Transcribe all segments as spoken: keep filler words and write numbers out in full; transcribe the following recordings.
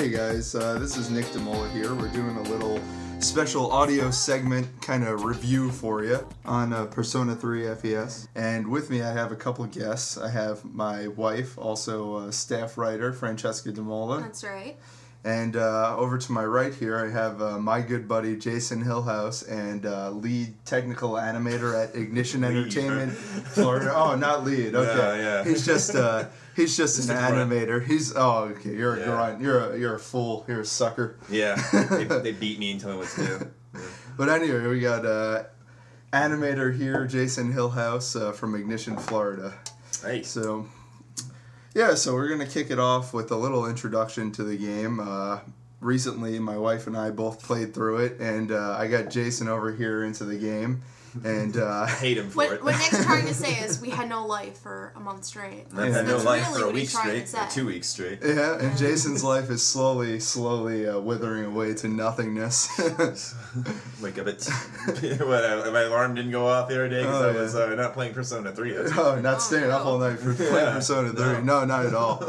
Hey guys, uh, this is Nick DeMola here. We're doing a little special audio segment kind of review for you on uh, Persona three F E S. And with me I have a couple guests. I have my wife, also a staff writer, Francesca DeMola. That's right. And uh, over to my right here I have uh, my good buddy Jason Hillhouse and uh, lead technical animator at Ignition Lead. Entertainment, Florida. Oh, not lead. Okay, Yeah, yeah. he's just uh, he's just, Just an a grunt. animator. He's oh okay. You're a Yeah. grunt. You're a you're a fool. You're a sucker. Yeah, they, they beat me and tell me what to do. Yeah. But anyway, we got uh, animator here, Jason Hillhouse uh, from Ignition, Florida. Hey, So, yeah, so we're going to kick it off with a little introduction to the game. Uh, recently, my wife and I both played through it, and uh, I got Jason over here into the game. And uh, I hate him for What, it. what Nick's trying to say is we had no life for a month straight. I've had no That's life really for a what week he's trying to straight, or say. two weeks straight. yeah, and Jason's life is slowly, slowly uh, withering away to nothingness. Wake up at what? uh, My alarm didn't go off the other day because Oh, I was yeah. uh, not playing Persona three. That's Oh, not Oh, staying up no. all night for playing Yeah, Persona three. no. No, not at all.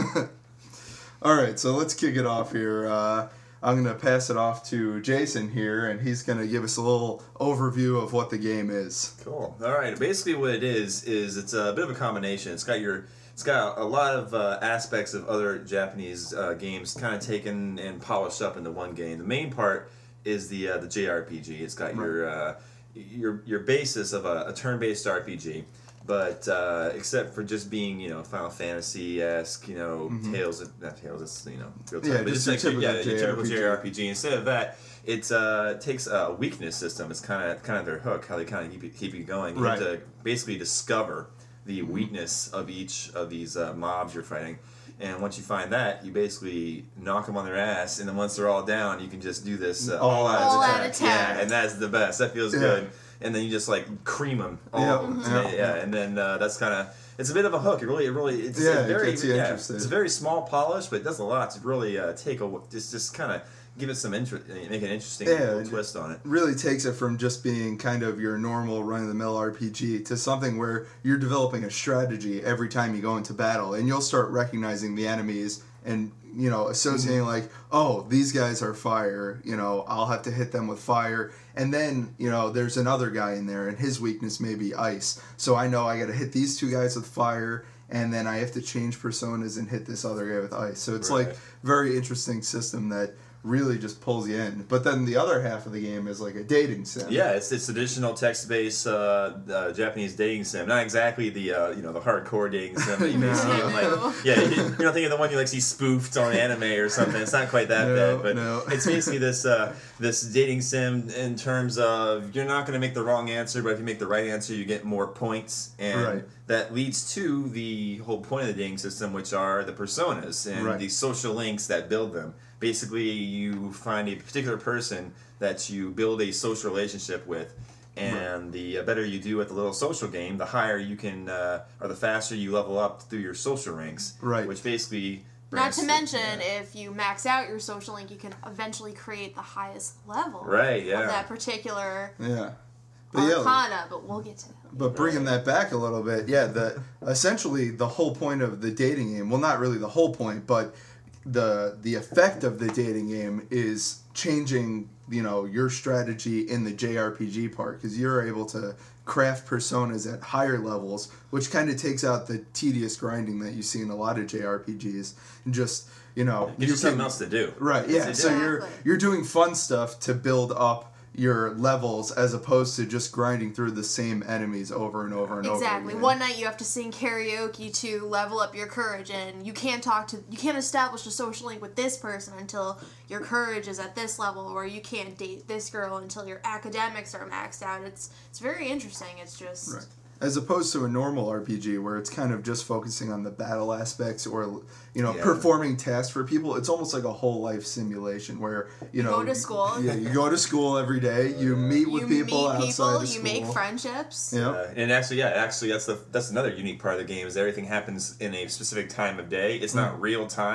All right, so let's kick it off here. Uh, I'm going to pass it off to Jason here, and he's going to give us a little overview of what the game is. Cool. All right. Basically, what it is is it's a bit of a combination. It's got your it's got a lot of uh, aspects of other Japanese uh, games kind of taken and polished up into one game. The main part is the uh, the J R P G. It's got your uh, your your basis of a, a turn-based R P G. But uh, except for just being, you know, Final Fantasy-esque, you know, Mhm. Tales, of, not Tales, it's, you know, real Yeah, time, but just just your like, yeah, typical your typical J J R R P P G. G. Instead of that, it uh, takes a weakness system. It's kind of kind of their hook, how they kind of keep you, keep you going. You Right. have to basically discover the weakness of each of these uh, mobs you're fighting. And once you find that, you basically knock them on their ass, and then once they're all down, you can just do this uh, All out All out attack. attack. Yeah, and that's the best. That feels Yeah. good. And then you just like cream them all. Yeah, of them. mhm. Yeah, and then uh, that's kind of it's a bit of a hook. It really, it really, it's Yeah, a it very, gets you yeah, interested. it's a very small polish, but it does a lot to really uh, take a just, just kind of give it some interest, make an interesting Yeah, little it- twist on it. Really takes it from just being kind of your normal run-of-the-mill R P G to something where you're developing a strategy every time you go into battle, and you'll start recognizing the enemies and, you know, associating like, oh, these guys are fire, you know, I'll have to hit them with fire. And then, you know, there's another guy in there and his weakness may be ice. So I know I got to hit these two guys with fire, and then I have to change personas and hit this other guy with ice. So it's Right. like very interesting system that really just pulls you in. But then the other half of the game is like a dating sim. Yeah, it's it's traditional text-based uh, uh, Japanese dating sim. Not exactly the uh, you know the hardcore dating sim that you may No. see. in, No. Like, yeah, you, you don't think of the one you like see spoofed on anime or something. It's not quite that No, bad, but no. it's basically this uh, this dating sim in terms of you're not going to make the wrong answer, but if you make the right answer, you get more points, and Right. that leads to the whole point of the dating system, which are the personas and Right. the social links that build them. Basically, you find a particular person that you build a social relationship with, and the uh, better you do at the little social game, the higher you can, uh, or the faster you level up through your social ranks. Right. Which basically. Not brings to the- mention, yeah. if you max out your social link, you can eventually create the highest level Right, yeah. of that particular Yeah. But yeah, arcana, but we'll get to that. But bringing that back a little bit, yeah, the essentially the whole point of the dating game, well, not really the whole point, but the the effect of the dating game is changing, you know, your strategy in the J R P G part, because you're able to craft personas at higher levels, which kind of takes out the tedious grinding that you see in a lot of J R P Gs, and just, you know, Gives you something else to do. right, yeah. It's- So it's- you're Exactly. you're doing fun stuff to build up your levels as opposed to just grinding through the same enemies over and over and over Exactly. again. One night you have to sing karaoke to level up your courage, and you can't talk to, you can't establish a social link with this person until your courage is at this level, or you can't date this girl until your academics are maxed out. It's it's very interesting. It's just Right. As opposed to a normal R P G where it's kind of just focusing on the battle aspects or, you know, Yeah. performing tasks for people. It's almost like a whole life simulation where, you know... go to school. Yeah, you go to school every day. You meet with you people meet outside people, of you school. make friendships. Yeah. Uh, and actually, yeah, actually, that's the that's another unique part of the game is everything happens in a specific time of day. It's not real time,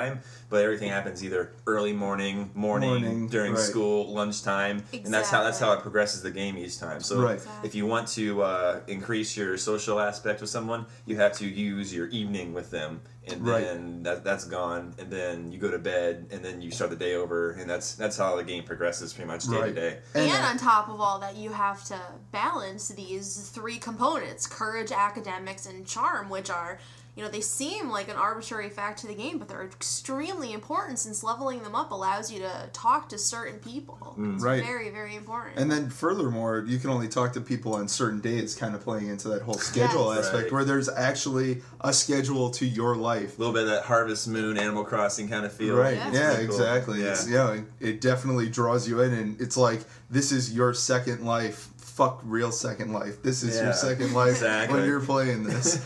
but everything happens either early morning, morning, Morning, during right. school, lunchtime, and that's how that's how Exactly. it progresses the game each time. So Right. Exactly. if you want to uh, increase your social aspect with someone, you have to use your evening with them, and Right. then that that's gone, and then you go to bed, and then you start the day over, and that's that's how the game progresses pretty much day Right. to day. And, And, uh, on top of all that, you have to balance these three components: courage, academics, and charm, which are, you know, they seem like an arbitrary fact to the game, but they're extremely important since leveling them up allows you to talk to certain people. It's Right. very, very important. And then furthermore, you can only talk to people on certain days, kind of playing into that whole schedule Yes. aspect Right. where there's actually a schedule to your life. A little bit of that Harvest Moon, Animal Crossing kind of feel. Right. Yeah. Yeah, Pretty cool. exactly. Yeah. It's, yeah, it, it definitely draws you in, and it's like, this is your second life. Fuck real second life. This is Yeah. your second life Exactly. when you're playing this.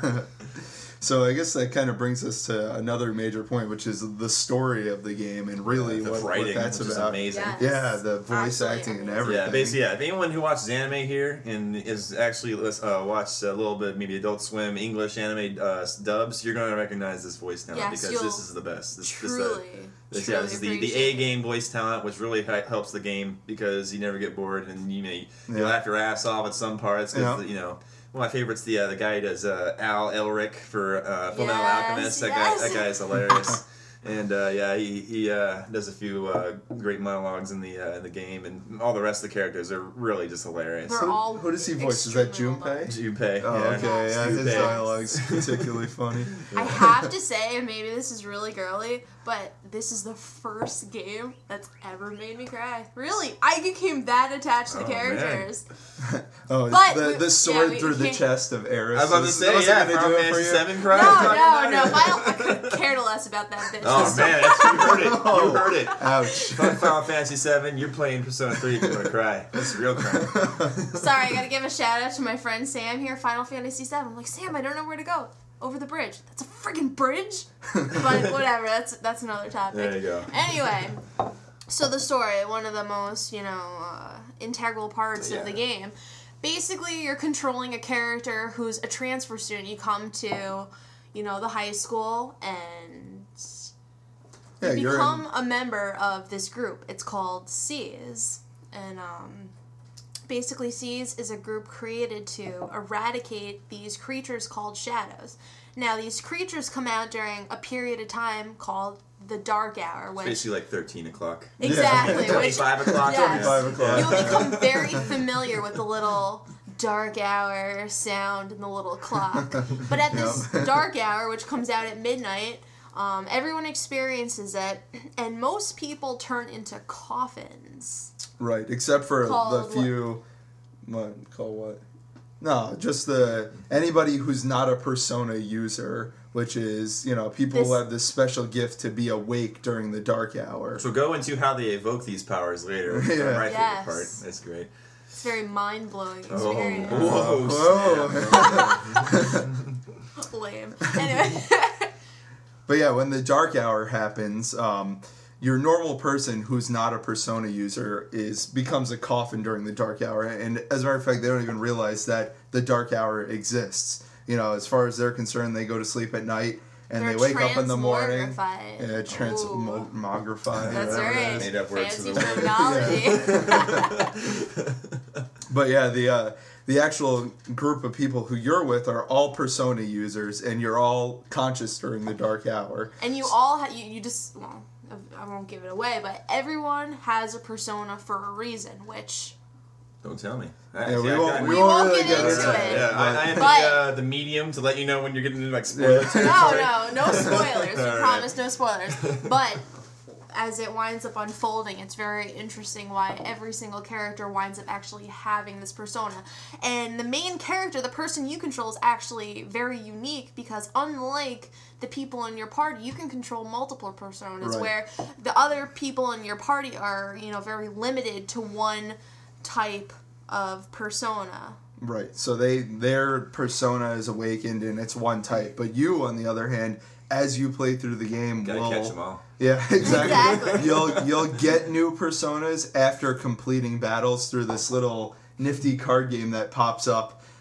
So I guess that kind of brings us to another major point, which is the story of the game and really the what, what writing, that's which is about. amazing. Yes. Yeah, the voice Absolutely acting and amazing. everything. Yeah, basically, yeah. If anyone who watches anime here and is actually uh, watched a little bit, maybe Adult Swim English anime uh, dubs, you're going to recognize this voice talent Yes, because you'll this is the best. This, truly, this, uh, this, yeah, truly this is the, the appreciate A game voice talent, which really hi- helps the game because you never get bored and you know you, you Yeah. laugh your ass off at some parts because Yeah. you know. One of my favorites, the uh, the guy who does uh, Al Elric for uh, Full Metal Yes, Alchemist. That yes. guy, that guy is hilarious. And uh, yeah, he he uh, does a few uh, great monologues in the uh, in the game, and all the rest of the characters are really just hilarious. They're Who, all who does he voice? Is that extremely well done. Junpei? Junpei. Oh, yeah. okay. Yeah, his Junpei. dialogue's particularly funny. I have to say, and maybe this is really girly, but this is the first game that's ever made me cry. Really, I became that attached to the Oh, man. characters. Oh, But the, we- the yeah, sword we through the can't- chest of Eris. I was about to was- say, was yeah, gonna Final do it for Fantasy you? seven No, cry. no, no. Final, I couldn't care less about that bitch. Oh man, that's, you heard it. You heard it. Ouch. Fuck Final Fantasy seven. You're playing Persona three. You're gonna cry. That's real cry. Sorry, I gotta give a shout out to my friend Sam here, Final Fantasy seven. I'm like, Sam, I don't know where to go. Over the bridge. That's a freaking bridge? But whatever, that's that's another topic. There you go. Anyway, so the story, one of the most, you know, uh, integral parts Yeah. of the game. Basically, you're controlling a character who's a transfer student. You come to, you know, the high school and Yeah, you you're become in, a member of this group. It's called SEAS. And um, basically, SEAS is a group created to eradicate these creatures called shadows. Now, these creatures come out during a period of time called the Dark Hour, which Basically like thirteen o'clock. exactly, which Twenty-five o'clock. Yes. Twenty-five o'clock. you'll become very familiar with the little dark hour sound and the little clock. But at this Yep. dark hour, which comes out at midnight, um, everyone experiences it, and most people turn into coffins. right, except for Called the few. What? Call what? No, just the anybody who's not a Persona user, which is, you know, people who This- have this special gift to be awake during the dark hour. So go into how they evoke these powers later. Which is Yeah. my favorite Yes. part. That's great. It's very mind blowing Oh, experience. whoa, Whoa. Lame. Anyway. But yeah, when the dark hour happens, um, your normal person who's not a Persona user is becomes a coffin during the dark hour, and as a matter of fact, they don't even realize that the dark hour exists. You know, as far as they're concerned, they go to sleep at night and They're they wake up in the morning. transmogrified. Yeah, Ooh. transmogrified. That's whatever it right. is. Made up words Fancy for the word. terminology. But yeah, the uh, the actual group of people who you're with are all Persona users, and you're all conscious during the dark hour. And you all ha- you, you just well, I won't give it away, but everyone has a persona for a reason, which Don't tell me. Yeah, we I- won't. I- We, We won't won't really get get into into it. Yeah, I, I am But- the, uh, the medium to let you know when you're getting into like spoiler Yeah. territory. no, no, no spoilers. We All right. promise no spoilers. But as it winds up unfolding, it's very interesting why every single character winds up actually having this persona. And the main character, the person you control, is actually very unique because unlike the people in your party, you can control multiple personas, Right. where the other people in your party are, you know, very limited to one type of persona. Right. So they their persona is awakened and it's one type, but you, on the other hand, as you play through the game, Gotta will catch them all. yeah, exactly. Exactly. You'll you'll get new personas after completing battles through this little nifty card game that pops up.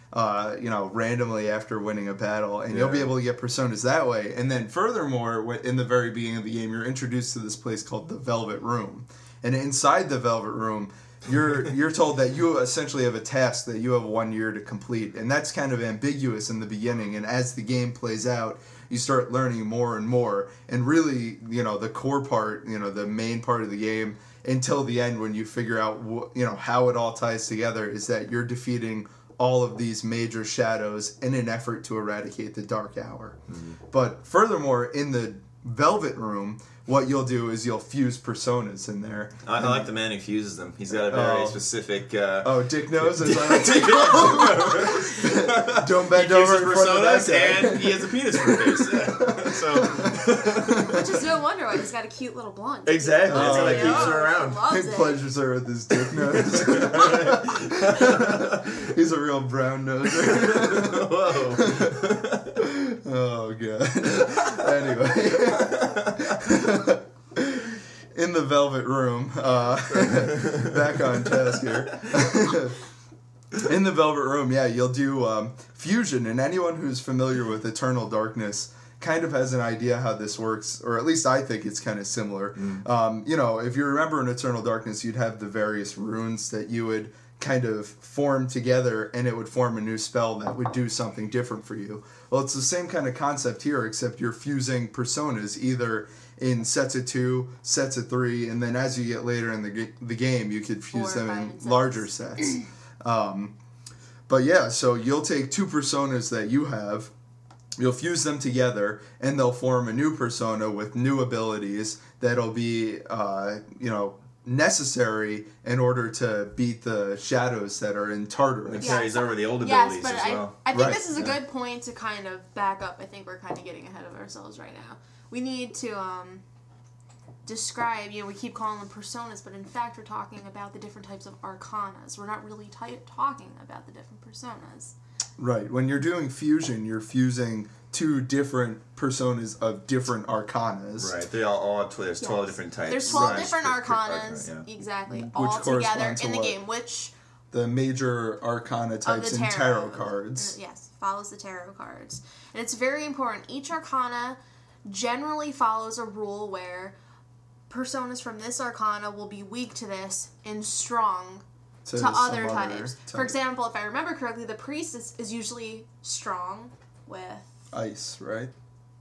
uh, you know, randomly after winning a battle, and you'll be Yeah. able to get personas that way. And then furthermore, wh- in the very beginning of the game, you're introduced to this place called the Velvet Room, and inside the Velvet Room, you're you're told that you essentially have a task that you have one year to complete, and that's kind of ambiguous in the beginning. And as the game plays out, you start learning more and more, and really, you know, the core part, you know, the main part of the game until the end, when you figure out wh- you know how it all ties together, is that you're defeating all of these major shadows in an effort to eradicate the Dark Hour. Mm-hmm. But furthermore, in the Velvet Room, what you'll do is you'll fuse personas in there. I, I like the man who fuses them. He's got a very Oh. specific. Uh, Oh, Dick knows, as I like to call him. Don't bend he over fuses in front of that personas, guy. and he has a penis for a face. Yeah. So Which is no wonder why he's got a cute little blonde. exactly, that's how Oh, that yeah. keeps her around. Loves He it. pleasures her with his dick nose. He's a real brown noser. Whoa. Oh, God. Anyway. In the Velvet Room, uh, back on task here. In the Velvet Room, yeah, you'll do um, fusion, and anyone who's familiar with Eternal Darkness kind of has an idea how this works, or at least I think it's kind of similar. Mm. Um, you know, if you remember in Eternal Darkness, you'd have the various runes that you would kind of form together, and it would form a new spell that would do something different for you. Well, it's the same kind of concept here, except you're fusing personas either in sets of two, sets of three, and then as you get later in the, g- the game, you could fuse Four or them five in sets. larger sets. um, but yeah, so you'll take two personas that you have, you'll fuse them together, and they'll form a new persona with new abilities that'll be, uh, you know, necessary in order to beat the shadows that are in It Tartarus. Yeah. carries over the old Yes, abilities but as I, well. I think Right, this is a yeah. good point to kind of back up. I think we're kind of getting ahead of ourselves right now. We need to um, describe, you know, we keep calling them personas, but in fact we're talking about the different types of arcanas. We're not really ty- talking about the different personas. Right. When you're doing fusion, you're fusing two different personas of different arcanas. Right, they all, all have tw- there's twelve Yes. different types. There's twelve Right. different Per- per arcanas, arcana, yeah. exactly, Which all together correspond to in the what? game, which The major arcana of types the in tarot, tarot cards. Uh, yes, follows the tarot cards. And it's very important. Each arcana generally follows a rule where personas from this arcana will be weak to this and strong To, to some other types. For type. example, if I remember correctly, the priest is, is usually strong with... Ice, right?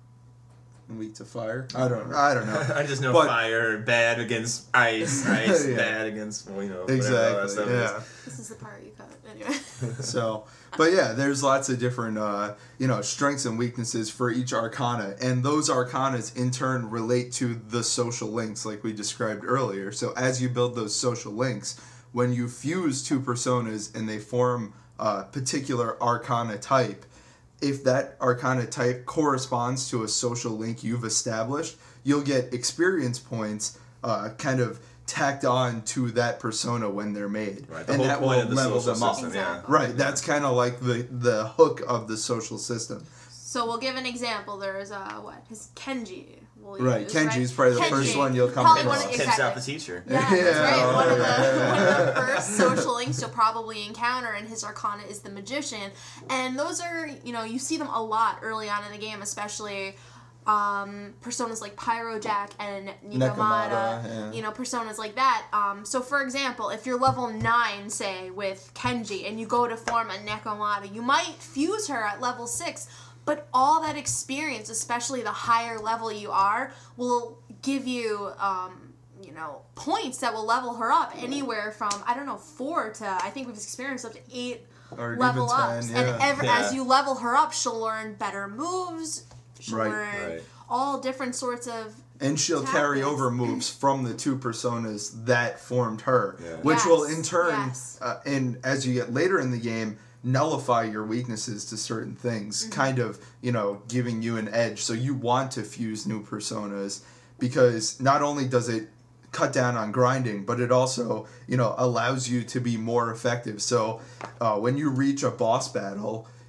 And weak to fire. I don't. I don't know. I just know But- fire bad against ice, ice Yeah. bad against well, you know whatever all that Exactly. stuff Yeah. is. This is the part you cut. Anyway. So, but yeah, there's lots of different, uh, you know, strengths and weaknesses for each arcana, and those arcanas in turn relate to the social links, like we described earlier. So, as you build those social links, when you fuse two personas and they form a particular arcana type, if that arcana type corresponds to a social link you've established, you'll get experience points, uh, kind of tacked on to that persona when they're made, Right, the and whole that point will of the level social them up. system, yeah. Exactly. Right, that's kind of like the the hook of the social system. So we'll give an example. There's, uh, what? His Kenji. We'll Right, use, Kenji's probably the Kenji. first one you'll come Probably across. one of- Ken's exactly. out the teacher. Yeah, that's Yeah, right. One, of the, yeah. one of the first social links you'll probably encounter in his arcana is the magician. And those are, you know, you see them a lot early on in the game, especially um, personas like Pyrojack and Nikomata, Nekomata, yeah. you know, personas like that. Um, so, for example, if you're level nine, say, with Kenji, and you go to form a Nekomata, you might fuse her at level six, but all that experience, especially the higher level you are, will give you, um, you know, points that will level her up anywhere from, I don't know, four to, I think we've experienced up to eight Or even level ten, ups. yeah. And ever, Yeah. as you level her up, she'll learn better moves. She'll Right. learn Right. all different sorts of... And she'll carry Tactics. over moves from the two personas that formed her, Yeah. which Yes, will in turn, yes. uh, and as you get later in the game, nullify your weaknesses to certain things, Mm-hmm. kind of, you know, giving you an edge. So you want to fuse new personas because not only does it cut down on grinding, but it also, you know, allows you to be more effective. So uh, when you reach a boss battle,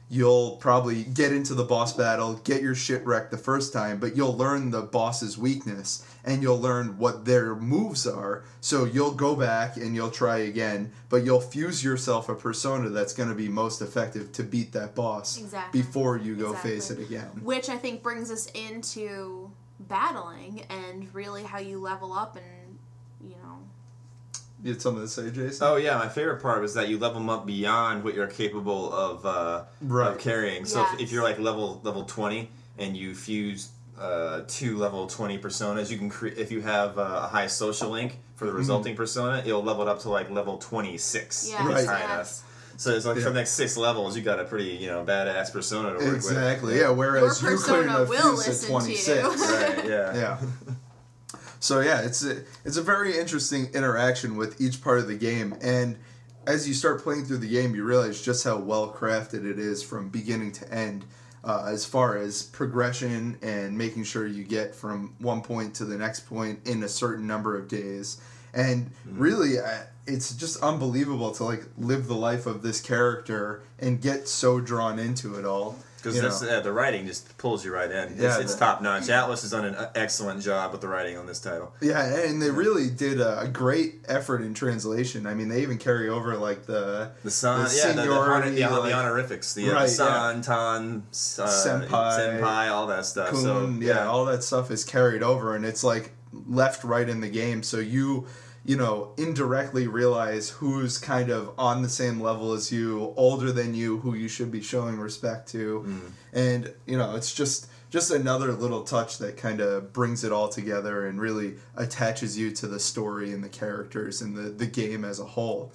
you'll probably get into the boss battle, get your shit wrecked the first time, but you'll learn the boss's weakness and you'll learn what their moves are. So you'll go back and you'll try again, but you'll fuse yourself a persona that's going to be most effective to beat that boss Exactly. before you go Exactly. face it again. Which I think brings us into battling and really how you level up and, you know. You had something to say, Jason? Oh yeah, my favorite part was that you level them up beyond what you're capable of, uh, Right. of carrying. So Yes. if, if you're like level level twenty and you fuse uh, two level twenty personas, you can cre- if you have uh, a high social link for the resulting persona, it'll level it up to like level twenty-six. Yes, if it's Right. high yes. enough. So it's like Yeah. for the next six levels, you got a pretty you know badass persona to work Exactly, with. yeah, whereas Your you couldn't persona have will fused listen at to you. twenty-six. Right. Yeah. Yeah. So yeah, it's a, it's a very interesting interaction with each part of the game, and as you start playing through the game, you realize just how well crafted it is from beginning to end, uh, as far as progression and making sure you get from one point to the next point in a certain number of days. And really, uh, it's just unbelievable to like live the life of this character and get so drawn into it all. Because you that's know. yeah, the writing just pulls you right in. It's, Yeah, it's the- top notch. Atlas has done an uh, excellent job with the writing on this title. Yeah, and they really did a, a great effort in translation. I mean, they even carry over like the The San, the yeah, the, the, honor, seniority, the, hon- like- the honorifics, the, uh, Right, the San, Tan, uh, Senpai, Senpai, all that stuff. Kun, so yeah, all that stuff is carried over, and it's like left right in the game. So you, you know, indirectly realize who's kind of on the same level as you, older than you, who you should be showing respect to, Mm. and you know, it's just just another little touch that kind of brings it all together and really attaches you to the story and the characters and the the game as a whole.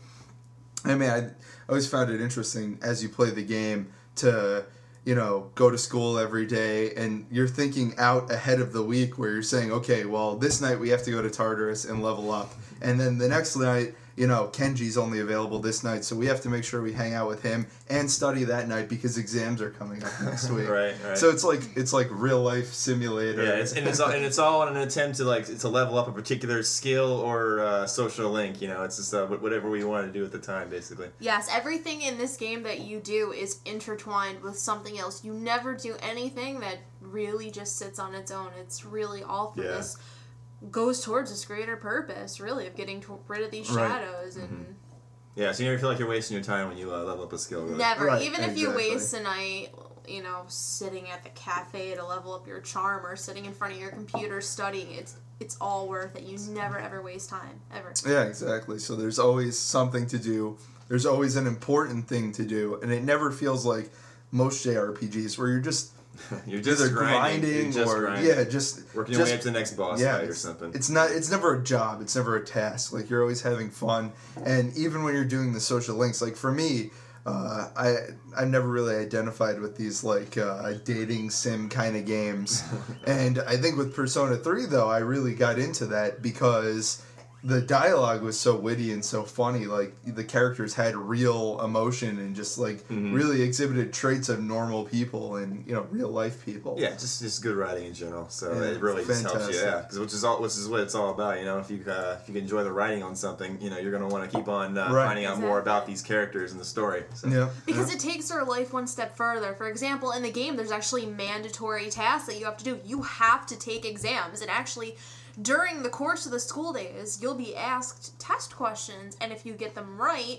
I mean, I always found it interesting as you play the game to, you know, go to school every day and you're thinking out ahead of the week where you're saying, okay, well, this night we have to go to Tartarus and level up. And then the next night, you know, Kenji's only available this night, so we have to make sure we hang out with him and study that night because exams are coming up next week. Right, right. So it's like it's like real life simulator. Yeah, it's, and it's all and it's all in an attempt to like to level up a particular skill or uh, social link. You know, it's just uh, whatever we want to do at the time, basically. Yes, everything in this game that you do is intertwined with something else. You never do anything that really just sits on its own. It's really all for Yeah. this goes towards this greater purpose, really, of getting to, rid of these Right. shadows and Yeah, so you never feel like you're wasting your time when you uh, level up a skill. Really. never. Right, Even if you exactly. waste a night, you know, sitting at the cafe to level up your charm or sitting in front of your computer studying, it's it's all worth it. You never ever waste time ever. Yeah, exactly. So there's always something to do. There's always an important thing to do, and it never feels like most J R P Gs where you're just You're just either grinding, grinding, you're just or grinding. yeah, just working your just, way up to the next boss yeah, fight or it's- something. It's not. It's never a job. It's never a task. Like you're always having fun, and even when you're doing the social links, like for me, uh, I I never really identified with these like uh, dating sim kind of games, and I think with Persona three though, I really got into that because the dialogue was so witty and so funny. Like the characters had real emotion and just like Mhm. really exhibited traits of normal people and you know real life people. Yeah, just just good writing in general. So Yeah, it really just helps you, fantastic. yeah. Because which is all, which is what it's all about. You know, if you uh, if you can enjoy the writing on something, you know, you're gonna want to keep on uh, Right. finding out more Exactly. about these characters and the story. So. Yeah. Because yeah. it takes their life one step further. For example, in the game, there's actually mandatory tasks that you have to do. You have to take exams, and actually, during the course of the school days, you'll be asked test questions, and if you get them right,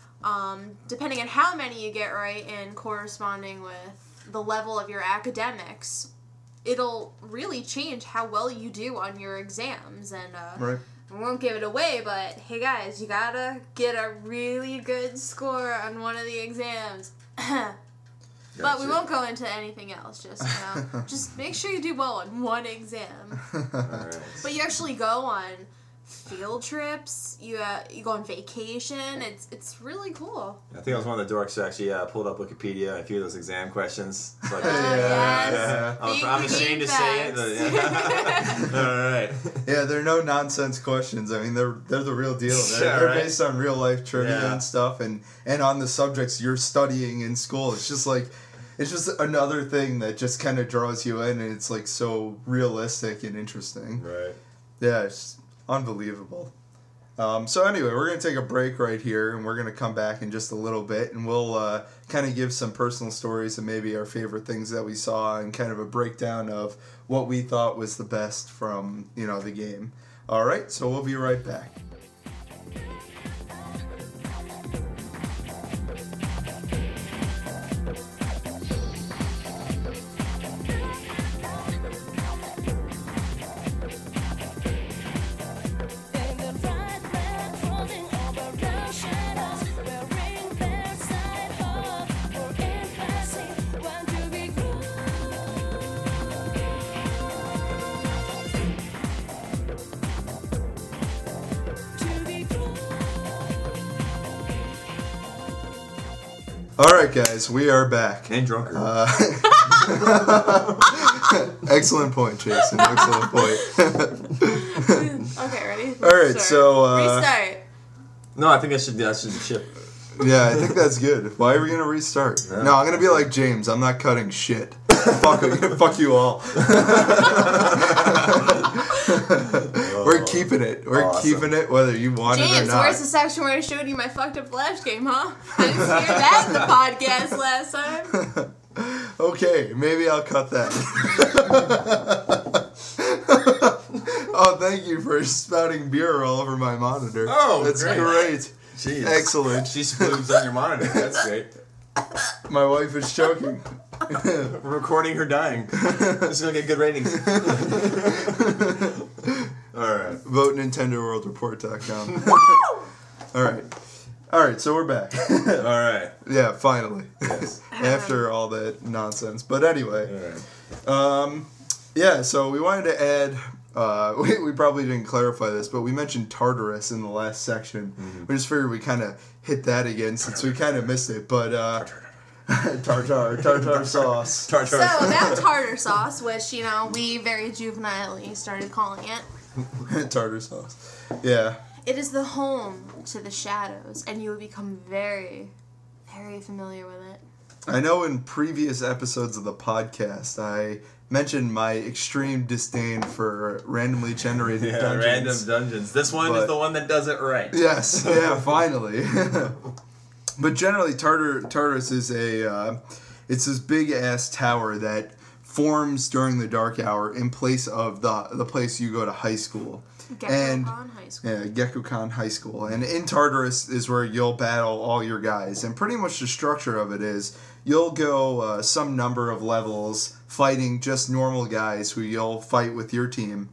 um, depending on how many you get right and corresponding with the level of your academics, it'll really change how well you do on your exams. And uh, Right. I won't give it away, but hey guys, you gotta get a really good score on one of the exams. But we Gotcha. won't go into anything else, just, you know, just make sure you do well on one exam. Alright. But you actually go on field trips, you uh, you go on vacation, it's it's really cool. I think I was one of the dorks who actually uh, pulled up Wikipedia and a few of those exam questions. It's like, Uh, yes. yeah. I'm, Big I'm ashamed to say it. But, all right. Yeah, they're no nonsense questions. I mean, they're they're the real deal. They're, Yeah, they're right. based on real life trivia Yeah. and stuff, and and on the subjects you're studying in school. It's just like, it's just another thing that just kind of draws you in, and it's like so realistic and interesting. Right. Yeah, it's unbelievable. Um, so anyway, we're going to take a break right here, and we're going to come back in just a little bit, and we'll uh, kind of give some personal stories and maybe our favorite things that we saw and kind of a breakdown of what we thought was the best from, you know, the game. All right, so we'll be right back. All right, guys, we are back. And drunker. Uh, excellent point, Jason. Excellent point. Okay, ready? All right, Start. so uh, Restart. No, I think I should. I should chip. yeah, I think that's good. Why are we gonna restart? Yeah. No, I'm gonna be like James. I'm not cutting shit. fuck, fuck you all. We're keeping it. We're Awesome. keeping it whether you want it or James, not. where's the section where I showed you my fucked up Flash game, huh? I didn't hear that in the podcast last time. Okay, maybe I'll cut that. Oh, thank you for spouting beer all over my monitor. Oh, that's great. great. Jeez. Excellent. She splugs on your monitor. That's great. My wife is choking. We're recording her dying. This is gonna get good ratings. All right. Vote Nintendo World Report dot com. All right. All right, so we're back. All right. Yeah, finally. Yes. After all that nonsense. But anyway. All right. Um, yeah, so we wanted to add, uh, we, we probably didn't clarify this, but we mentioned Tartarus in the last section. Mm-hmm. We just figured we kind of hit that again since we kind of missed it. But, uh, tartar, tartar sauce. Tartar. So that tartar sauce, which, you know, we very juvenilely started calling it, Tartar sauce. Yeah. it is the home to the shadows, and you will become very, very familiar with it. I know in previous episodes of the podcast, I mentioned my extreme disdain for randomly generated Yeah, dungeons. random dungeons. This one But- is the one that does it right. Yes, yeah, finally. But generally, Tartar Tartarus is a uh, it's this big ass tower that forms during the dark hour in place of the the place you go to high school. And- Gekko-Con High School. Yeah, Gekko-Kan High School. And in Tartarus is where you'll battle all your guys. And pretty much the structure of it is you'll go uh, some number of levels fighting just normal guys who you'll fight with your team.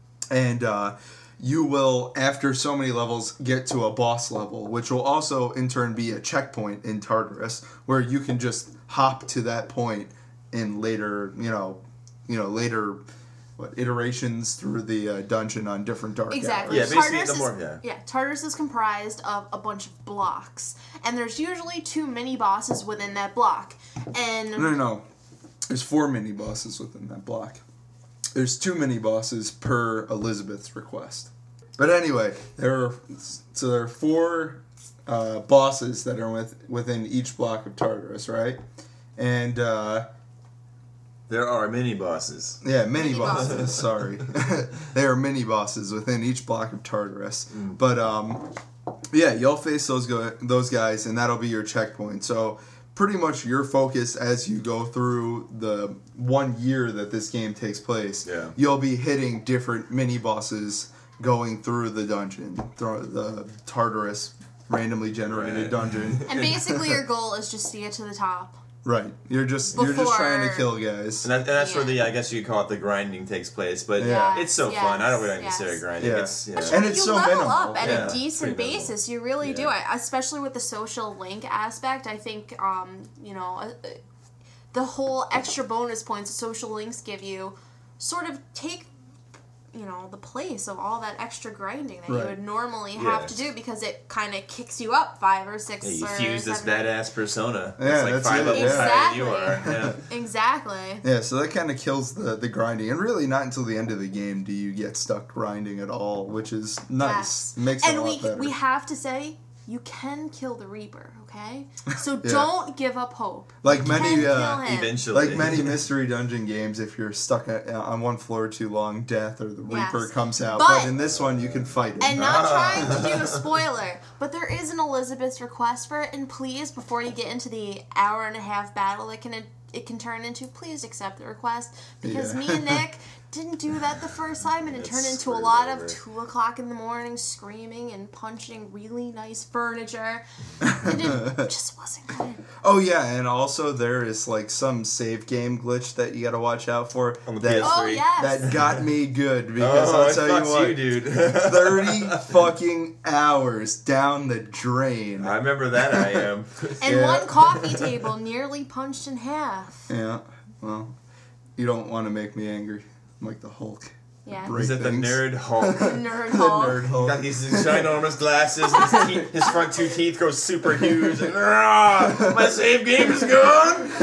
And uh, you will, after so many levels, get to a boss level, which will also in turn be a checkpoint in Tartarus, where you can just hop to that point in later, you know, you know, later... What, iterations through the uh, dungeon on different dark Exactly. hours. Yeah, basically Tartarus the more- is, yeah. yeah, Tartarus is comprised of a bunch of blocks, and there's usually two mini bosses within that block. And No, no, no. There's four mini bosses within that block. There's two mini bosses per Elizabeth's request. But anyway, there are so there are four uh, bosses that are with, within each block of Tartarus, right? And uh, There are mini bosses. yeah, mini, Mini bosses. bosses. Sorry, there are mini bosses within each block of Tartarus. Mm. But um, yeah, you'll face those go- those guys, and that'll be your checkpoint. So pretty much your focus as you go through the one year that this game takes place, Yeah. you'll be hitting different mini bosses going through the dungeon, through the Tartarus randomly generated Right. dungeon. and basically your goal is just to get to the top. Right, you're just you're just trying to Before- kill guys. And, that, and that's where Yeah. the, I guess you could call it the grinding takes place. But Yeah. it's so Yes, fun. I don't really yes. consider it grinding. Yeah. It's, you But know, you, And it's you so level minimal. up at Yeah, a decent pretty minimal. basis. You really do. Yeah. I, especially with the social link aspect. I think, um, you know, uh, uh, the whole extra bonus points social links give you sort of take, you know, the place of all that extra grinding that Right. you would normally Yeah. have to do because it kind of kicks you up five or six yeah, you or fuse this seven. badass persona. Yeah, it's like that's five it, levels yeah. higher than you Exactly. are. Yeah. Exactly. Yeah, so that kind of kills the, the grinding. And really, not until the end of the game do you get stuck grinding at all, which is nice. Yes. Makes it And a lot we better. we have to say you can kill the Reaper, okay? So Yeah. don't give up hope. Like You many, can uh, kill him. Eventually. Like many mystery dungeon games, if you're stuck at, on one floor too long, death or the Yes. Reaper comes out. But- But, in this one, you can fight it. And not Ah. trying to do a spoiler, but there is an Elizabeth's request for it, and please, before you get into the hour and a half battle it can it can turn into, please accept the request, because Yeah. me and Nick didn't do that the first time, and it It's turned into a screwed lot over. of two o'clock in the morning screaming and punching really nice furniture. It didn't- it just wasn't good. Oh yeah, and also there is like some save game glitch that you got to watch out for. On the that, P S Oh three. yes. that got me good because Oh, I'll it tell you fucks what, you, dude. thirty fucking hours down the drain. I remember that I am. and Yeah. one coffee table nearly punched in half. Yeah, well, you don't want to make me angry. I'm like the Hulk. Yeah. Break Is it the things. nerd Hulk? Nerd The Hulk. nerd Hulk. Got these ginormous glasses. And his, teeth, his front two teeth go super huge. And, "Ah, my save game is gone.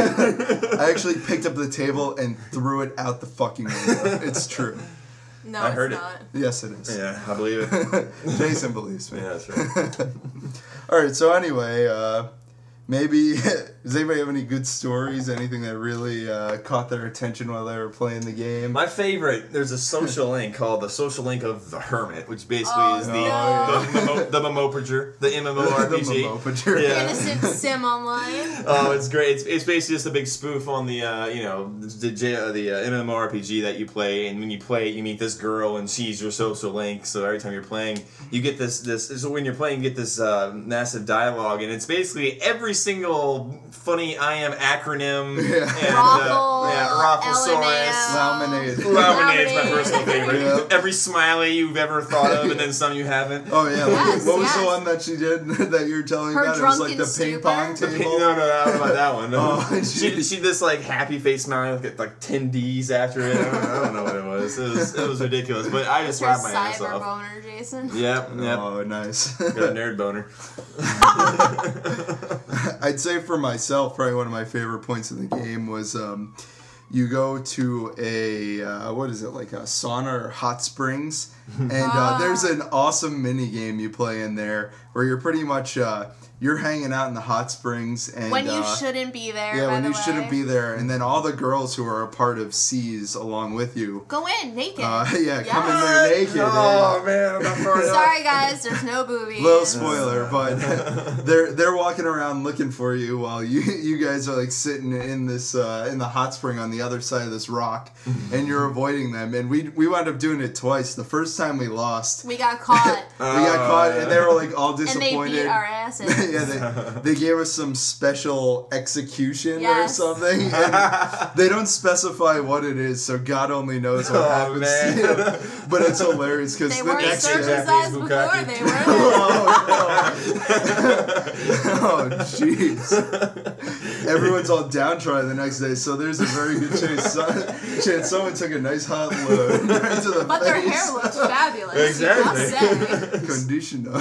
I actually picked up the table and threw it out the fucking window. It's true. No, I it's heard it. not. Yes, it is. Yeah, I believe it. Jason believes me. Yeah, that's right. All right. So anyway, uh, maybe does anybody have any good stories? Anything that really uh, caught their attention while they were playing the game? My favorite, there's a social link called the Social Link of the Hermit, which basically Oh, is the, no. the, Momo, the Momopager, the the MMORPG. Momopager. Yeah. Innocent sim online. Oh, it's great. It's, it's basically just a big spoof on the, uh, you know, the, J- uh, the uh, MMORPG that you play. And when you play it, you meet this girl, and she's your social link. So every time you're playing, you get this, this so when you're playing, you get this uh, massive dialogue. And it's basically every single funny I am acronym. Yeah. And, Raffle, uh, yeah, Rafflesaurus. Laminate. Laminade's my Laminade. personal favorite. Yeah. Every smiley you've ever thought of, and then some you haven't. Oh yeah. Yes, what was yes. the one that she did that you were telling me Her about? It was like drunken the ping pong stupor? The table. pin- no, no, no, about that one. No. Oh, she geez. she this like happy face smile, like, like ten D's after it. I don't, I don't know what it was. It was it was ridiculous, but I just Your laughed my ass cyber off. boner, Jason. Yep, yep. Oh, nice. Got a nerd boner. I'd say for myself, probably one of my favorite points of the game was um, you go to a uh, what is it like a sauna or hot springs, and uh, Ah. there's an awesome mini game you play in there where you're pretty much uh, you're hanging out in the hot springs and When you uh, shouldn't be there. yeah by when the you way. shouldn't be there, and then all the girls who are a part of C's along with you. Go in naked. Uh, yeah, Yes. come in there naked. Oh man, I'm not far enough. Sorry guys, there's no boobies. Little spoiler, but they're they're walking around looking for you while you you guys are like sitting in this uh, in the hot spring on the other side of this rock, and you're avoiding them. And we we wound up doing it twice. The first time we lost, We got caught. we got caught, and they were like all and they disappointed. beat our asses. yeah, they, they gave us some special execution Yes. or something. And they don't specify what it is, so God only knows what Oh, happens man. to you. But it's hilarious because They the weren't next Japanese circumcised before. bukkake. They were. Oh, jeez. Everyone's all downtrodden the next day, so there's a very good chance, so, chance someone took a nice hot load right to the But face. their hair looked fabulous. Exactly. You must say. Conditioner.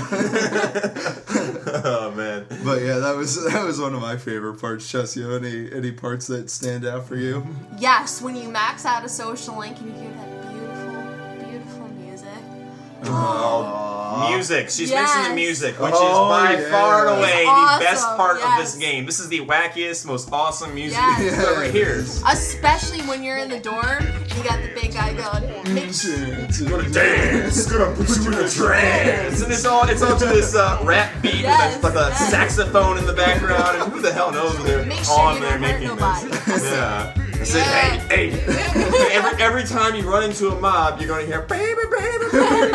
Oh man. But yeah, that was that was one of my favorite parts. Chess, you have any any parts that stand out for you? Yes, when you max out a social link and you hear that beautiful, beautiful music. Oh, music. She's Yes. mixing the music, which Oh, is by yeah. far and away It's the best awesome, part of yes. this game. This is the wackiest, most awesome music Yes. you've ever hears. Especially when you're in the dorm, you got the big guy going, "Mix." Gonna dance, gonna put you in a trance, and it's all it's all to this uh, rap beat Yes, with a, like a yes. saxophone in the background, and who the hell knows what they're Make sure on you there don't hurt making nobody. this? Yeah. I said, Yeah. hey, hey. every every time you run into a mob, you're gonna hear baby, baby, baby.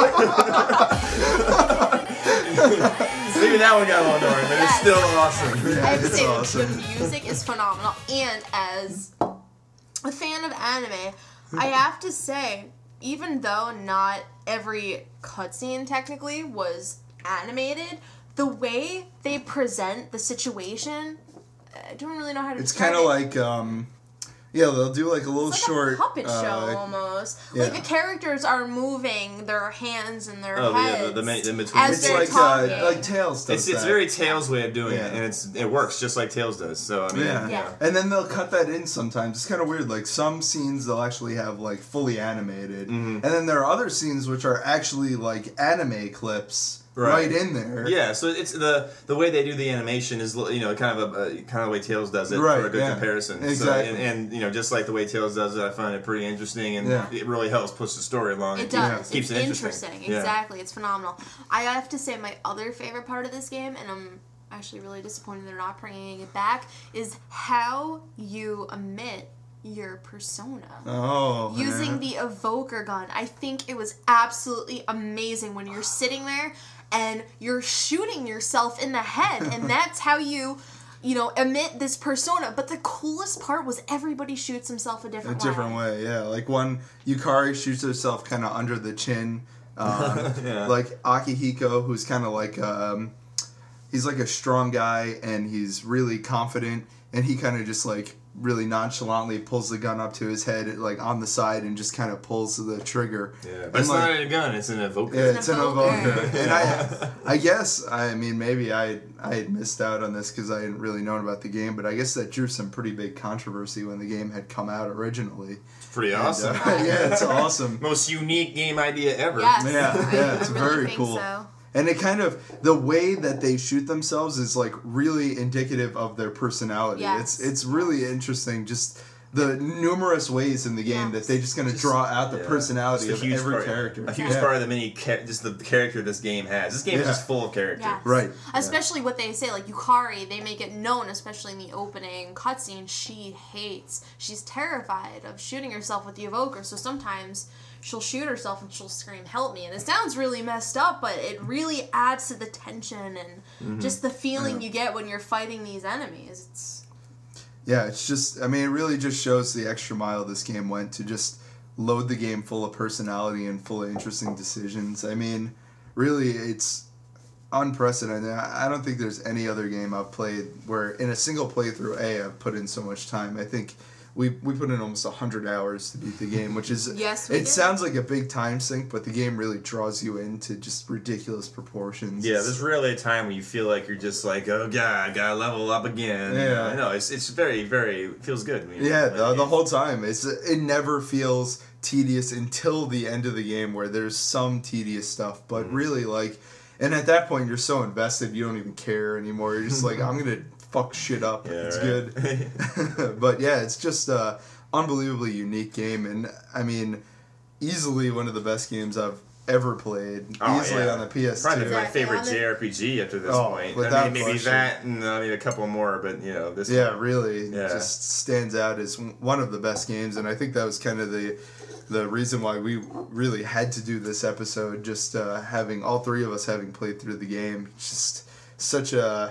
Maybe that one got a little annoying, but it's Yes. still awesome. I have to It's say, awesome. the music is phenomenal. And as a fan of anime, I have to say, even though not every cutscene technically was animated, the way they present the situation, I don't really know how to It's describe kind of it. like um, yeah, they'll do like a little It's like short a puppet uh, show almost. Like yeah. the characters are moving their hands and their Oh, yeah, heads the- the ma- in between. as It's they're like talking. uh, like Tails does It's it's that. very Tails' way of doing Yeah. it, and it's it works just like Tails does. So I mean, Yeah. Yeah. And then they'll cut that in sometimes. It's kind of weird. Like some scenes they'll actually have like fully animated, Mhm. and then there are other scenes which are actually like anime clips right, right in there. Yeah, so it's the the way they do the animation is you know kind of a, a kind of the way Tails does it right, for a good yeah. comparison. Exactly, so, and, and you know just like the way Tails does it, I find it pretty interesting, and yeah. it really helps push the story along. It does. Keeps, keeps it's it interesting. interesting. Exactly, yeah. It's phenomenal. I have to say my other favorite part of this game, and I'm actually really disappointed they're not bringing it back, is how you emit your persona. Oh, using yeah. the evoker gun. I think it was absolutely amazing when you're sitting there and you're shooting yourself in the head, and that's how you, you know, emit this persona. But the coolest part was everybody shoots himself a different way. A way. different way, yeah. Like one, Yukari shoots herself kind of under the chin. Um, yeah. Like Akihiko, who's kind of like, um, he's like a strong guy, and he's really confident, and he kind of just like really nonchalantly pulls the gun up to his head, like on the side, and just kind of pulls the trigger. Yeah, but it's like, not a gun; it's an evoker. Yeah, it's an an evoker. evoker. And I, I guess, I mean, maybe I, I had missed out on this because I hadn't really known about the game, but I guess that drew some pretty big controversy when the game had come out originally. It's pretty awesome. And, uh, yeah, it's awesome. Most unique game idea ever. Yes. Yeah, yeah, it's I really very think cool. So. And it kind of, the way that they shoot themselves is like really indicative of their personality. Yes. It's it's really interesting, just the numerous ways in the game yes. that they just going to Just, draw out the yeah. personality Just of every part, character. A huge yeah. part of the mini, cha- just the character this game has. This game Yeah. is just full of character. Yes. Right. Especially what they say, like Yukari, they make it known, especially in the opening cutscene, she hates, she's terrified of shooting herself with the evoker, so sometimes she'll shoot herself and she'll scream, "Help me!" And it sounds really messed up, but it really adds to the tension and Mm-hmm. just the feeling Yeah. you get when you're fighting these enemies. It's Yeah, it's just, I mean, it really just shows the extra mile this game went to just load the game full of personality and full of interesting decisions. I mean, really, it's unprecedented. I I don't think there's any other game I've played where in a single playthrough, A, I've put in so much time. I think we we put in almost one hundred hours to beat the game, which is, Yes, we it did. sounds like a big time sink, but the game really draws you into just ridiculous proportions. Yeah, It's- there's rarely a time when you feel like you're just like, oh god, gotta level up again. Yeah. I know it's it's very very it feels good. I mean, Yeah, like, the, the it- whole time. It's it never feels tedious until the end of the game where there's some tedious stuff. But Mm-hmm. really, like, and at that point you're so invested you don't even care anymore. You're just like, I'm gonna fuck shit up. Yeah, it's right. good. But yeah, it's just a unbelievably unique game, and I mean, easily one of the best games I've ever played. Oh, easily yeah. on the P S two. Probably my Exactly, favorite on the- J R P G after this Oh, point. I without mean, maybe question. that and I mean a couple more, but you know this. Yeah, one. really, Yeah. just stands out as one of the best games, and I think that was kind of the the reason why we really had to do this episode. Just uh, having all three of us having played through the game, just such a,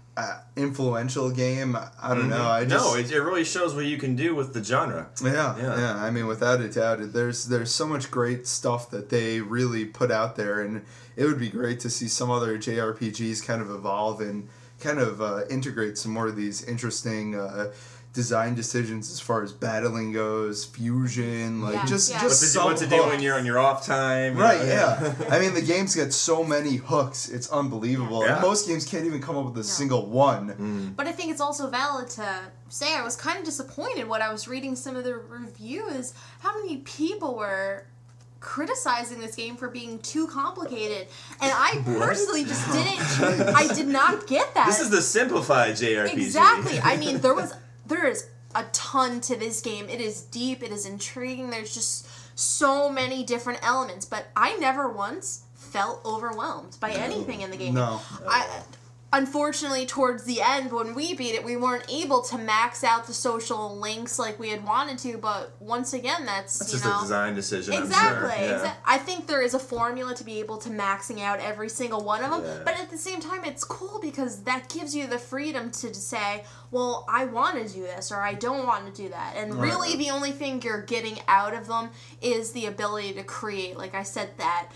a influential game. I don't know. I just no, it, it really shows what you can do with the genre. yeah, Yeah. yeah, I mean, without a doubt, it- there's there's so much great stuff that they really put out there, and it would be great to see some other J R P Gs kind of evolve and kind of uh, integrate some more of these interesting uh, design decisions as far as battling goes, fusion, like Yeah, just yeah. What just to, do, some what to do hooks. when you're on your off time. you Right, know? yeah. I mean, the game's got so many hooks, it's unbelievable. Yeah. And most games can't even come up with a single one. But I think it's also valid to say I was kind of disappointed when I was reading some of the reviews how many people were criticizing this game for being too complicated, and I personally just didn't I did not get that. This is the simplified J R P G. Exactly. I mean, there was there is a ton to this game. It is deep, it is intriguing. There's just so many different elements, but I never once felt overwhelmed by anything in the game. No. I unfortunately towards the end when we beat it, we weren't able to max out the social links like we had wanted to, but once again that's, That's you just know a design decision. Exactly. I'm sure. Yeah. exa- I think there is a formula to be able to maxing out every single one of them, Yeah. but at the same time, it's cool because that gives you the freedom to say, well, I want to do this or I don't want to do that. And Right. really the only thing you're getting out of them is the ability to create, like I said, that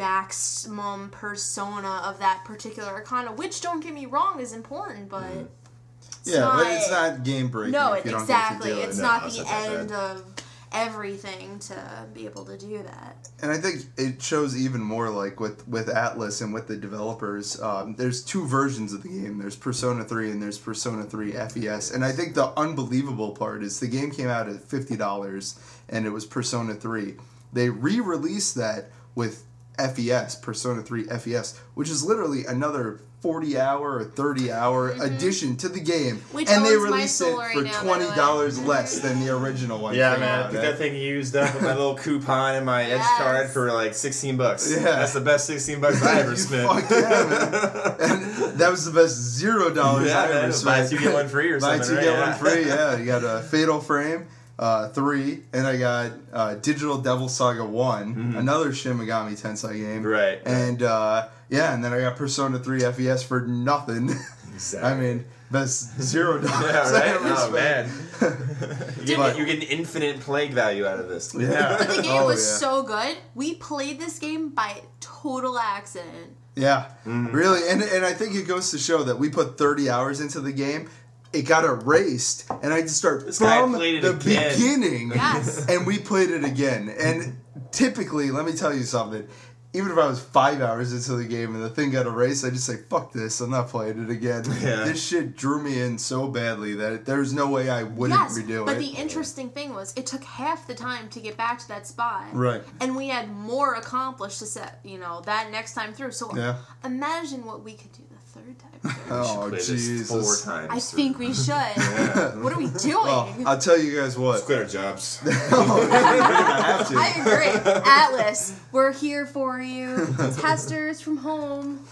maximum persona of that particular Arcana, which, don't get me wrong, is important, but it's Yeah, not, but it's not game breaking. no, if it, you don't exactly. Get to do It's it. not No, it's the not that bad. end of everything to be able to do that. And I think it shows even more, like with with Atlas and with the developers. Um, there's two versions of the game. There's Persona three and there's Persona three F E S. And I think the unbelievable part is the game came out at fifty dollars and it was Persona three. They re-released that with F E S, Persona three F E S, which is literally another forty hour or thirty hour mm-hmm. addition to the game. Which and they owns my released it soul right for now, twenty dollars by the way. less than the original one. Yeah, came man. out, I picked eh? that thing used up with my little coupon and my Edge Yes. card for like sixteen bucks. Yeah. That's the best sixteen bucks I ever You spent. fuck yeah, man. And that was the best zero dollars Yeah, I ever man. spent. Buy two, get one free or Buy something, two, right? get Yeah. one free, yeah. You got a Fatal Frame, uh, three, and I got uh, Digital Devil Saga one, Mhm. another Shin Megami Tensei game. Right. And, uh, yeah, and then I got Persona three F E S for nothing. Exactly. I mean, best zero dollars Yeah, I right? ever Oh, spent. man. You But- get, you get infinite plague value out of this. Yeah. But the game Oh, was yeah. so good. We played this game by total accident. Yeah, Mhm. really, and and I think it goes to show that we put thirty hours into the game. It got erased, and I just start This guy from played it the again. beginning. Yes. And we played it again. And typically, let me tell you something. Even if I was five hours into the game and the thing got erased, I just say, "Fuck this! I'm not playing it again." Yeah. This shit drew me in so badly that there's no way I wouldn't Yes, redo but it. the interesting thing was it took half the time to get back to that spot. Right. And we had more accomplished to set, you know, that next time through. So Yeah. imagine what we could do the third time through. Oh Play this Jesus! four times. I think we should. What are we doing? Well, I'll tell you guys what. Quit our jobs. Oh, I have to. I agree. Atlas, we're here for you. Testers from home.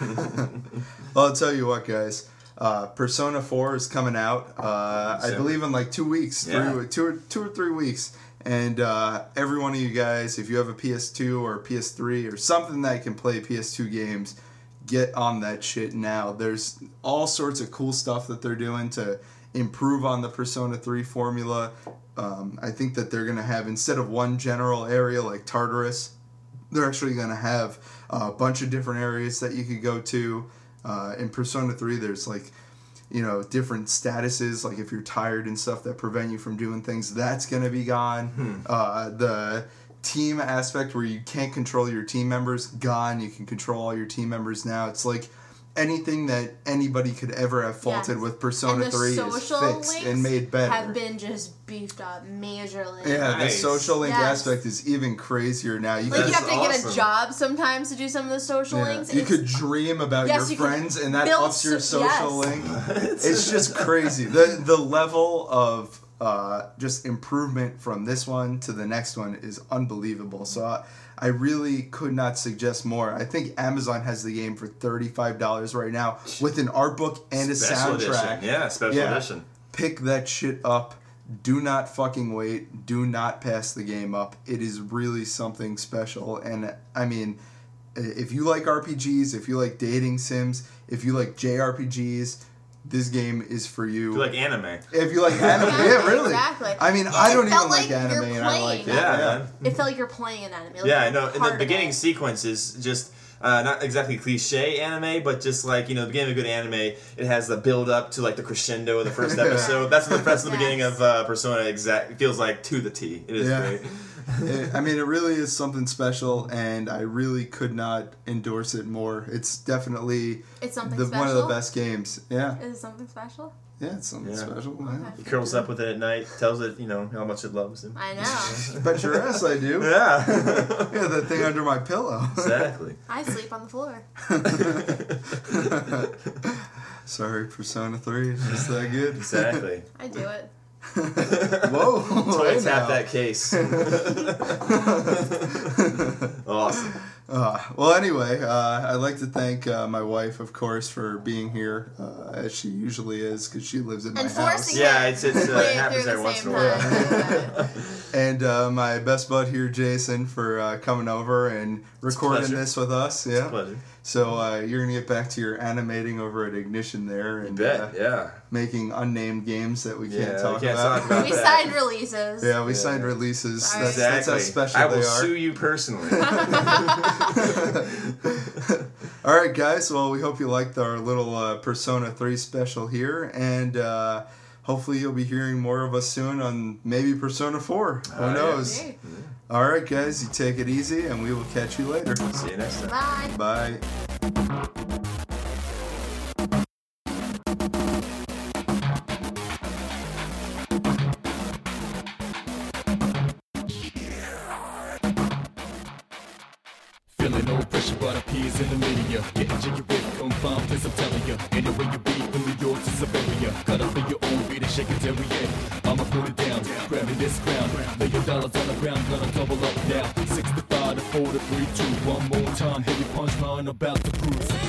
Well, I'll tell you what, guys. Uh, Persona four is coming out. Uh, I Soon. believe in like two weeks, Yeah. three, two, or, two or three weeks. And uh, every one of you guys, if you have a P S two or a P S three or something that can play P S two games, get on that shit now. There's all sorts of cool stuff that they're doing to improve on the Persona three formula. Um, I think that they're going to have, instead of one general area like Tartarus, they're actually going to have a bunch of different areas that you could go to. Uh, in Persona three, there's like, you know, different statuses, like if you're tired and stuff that prevent you from doing things, that's going to be gone. Hmm. Uh, the team aspect where you can't control your team members, gone. You can control all your team members now. It's like anything that anybody could ever have faulted Yes. with Persona And the three is social fixed links and made better. have been just beefed up majorly. Yeah, the Nice. social link Yes. aspect is even crazier now. You Like could you have to get awesome. a job sometimes to do some of the social Yeah. links. You It's- could dream about Yes, your you could friends, and that build ups your so- social yes. link. It's just crazy. the The level of uh, just improvement from this one to the next one is unbelievable. So I, I really could not suggest more. I think Amazon has the game for thirty-five dollars right now with an art book and a Special soundtrack. edition. Yeah, special Yeah. edition. Pick that shit up. Do not fucking wait. Do not pass the game up. It is really something special. And I mean, if you like R P Gs, if you like dating sims, if you like J R P Gs, this game is for you. If you like anime. If you like anime, Yeah, yeah, really. exactly. I mean, Yeah, I it don't even felt like like anime, you're and I like it. playing. Yeah, Yeah. man. It felt like you're playing an anime. Like Yeah, I you're know. In part the of beginning it. sequence is just uh, not exactly cliche anime, but just like, you know, the beginning of a good anime, it has the build up to like the crescendo of the first Yeah. episode. That's the that's the Yes. beginning of uh, Persona. Exact. It feels like to the T. It is Yeah. great. It- I mean, it really is something special, and I really could not endorse it more. It's definitely It's something the, special. one of the best games. Yeah, Is it something special? yeah, it's something Yeah. special. Yeah. Okay. He curls up with it at night, tells it, you know, how much it loves him. I know. Bet your ass I do. Yeah. Yeah, that thing under my pillow. Exactly. I sleep on the floor. Sorry, Persona three. It's just that good. Exactly. I do it. Whoa. Totally hey tap now. that case. Awesome. Uh, well, anyway, uh, I'd like to thank uh, my wife, of course, for being here, uh, as she usually is, because she lives in my And house. forcing Yeah, it it's- it's, to uh, play it happens through every the once same in a while. time. And uh, my best bud here, Jason, for uh, coming over and recording pleasure. this with us. Yeah. Pleasure. So uh, you're gonna get back to your animating over at Ignition there, You and bet. uh, yeah. making unnamed games that we can't Yeah, we talk can't about. talk about We that. signed releases. Yeah, we Yeah. signed releases. Sorry. That's, that's how Exactly. special I will they are. sue you personally. All right, guys. Well, we hope you liked our little uh, Persona three special here, and uh, hopefully you'll be hearing more of us soon on maybe Persona four. Who Oh, yeah. knows? Okay. All right, guys. You take it easy, and we will catch you later. See you next time. Bye. Bye. feeling no pressure but appears in the media. Getting jiggy with confined place, I'm telling ya. Anyway you be from New York to Siberia, cut up in your own beat and shake it till we end. I'ma put it down, grabbing this crown, lay your dollars on the ground, gonna double up now. Sixty-five to four to three, two, one more time. Heavy punchline about to cruise.